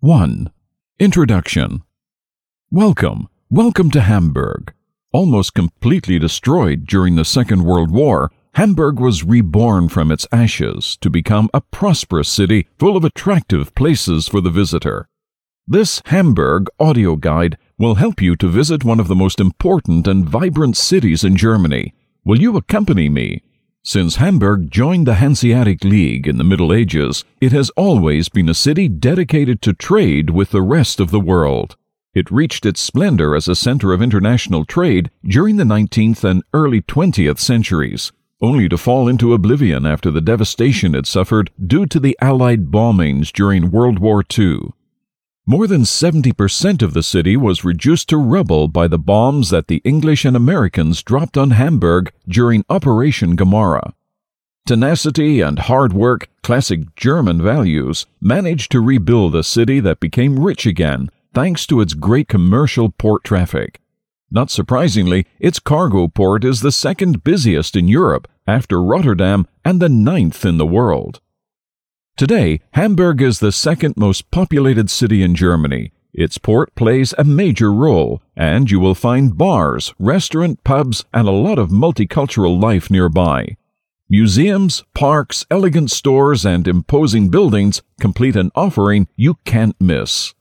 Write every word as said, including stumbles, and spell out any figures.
one. Introduction. Welcome, welcome to Hamburg. Almost completely destroyed during the Second World War, Hamburg was reborn from its ashes to become a prosperous city full of attractive places for the visitor. This Hamburg audio guide will help you to visit one of the most important and vibrant cities in Germany. Will you accompany me? Since Hamburg joined the Hanseatic League in the Middle Ages, it has always been a city dedicated to trade with the rest of the world. It reached its splendor as a center of international trade during the nineteenth and early twentieth centuries, only to fall into oblivion after the devastation it suffered due to the Allied bombings during World War Two. More than seventy percent of the city was reduced to rubble by the bombs that the English and Americans dropped on Hamburg during Operation Gomorrah. Tenacity and hard work, classic German values, managed to rebuild a city that became rich again thanks to its great commercial port traffic. Not surprisingly, its cargo port is the second busiest in Europe after Rotterdam and the ninth in the world. Today, Hamburg is the second most populated city in Germany. Its port plays a major role, and you will find bars, restaurant, pubs, and a lot of multicultural life nearby. Museums, parks, elegant stores, and imposing buildings complete an offering you can't miss.